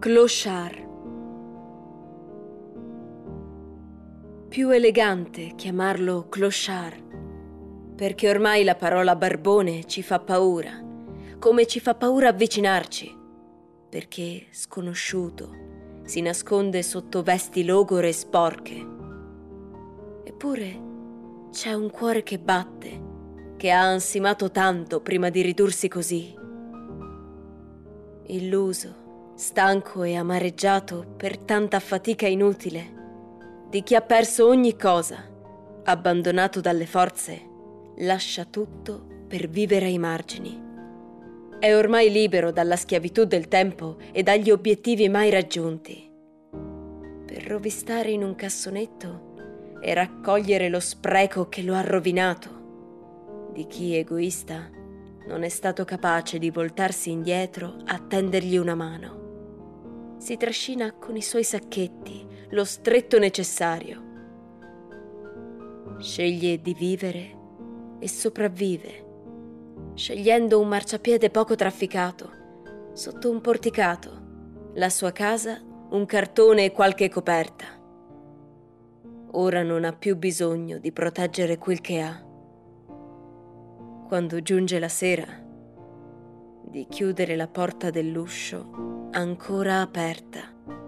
Clochard. Più elegante chiamarlo clochard, perché ormai la parola barbone ci fa paura, come ci fa paura avvicinarci, perché sconosciuto si nasconde sotto vesti logore e sporche. Eppure c'è un cuore che batte, che ha ansimato tanto prima di ridursi così. Illuso, stanco e amareggiato per tanta fatica inutile, di chi ha perso ogni cosa, abbandonato dalle forze, lascia tutto per vivere ai margini. È ormai libero dalla schiavitù del tempo e dagli obiettivi mai raggiunti, per rovistare in un cassonetto e raccogliere lo spreco che lo ha rovinato, di chi egoista non è stato capace di voltarsi indietro a tendergli una mano. Si trascina con i suoi sacchetti lo stretto necessario. Sceglie di vivere e sopravvive, scegliendo un marciapiede poco trafficato, sotto un porticato, la sua casa, un cartone e qualche coperta. Ora non ha più bisogno di proteggere quel che ha. Quando giunge la sera, di chiudere la porta dell'uscio ancora aperta.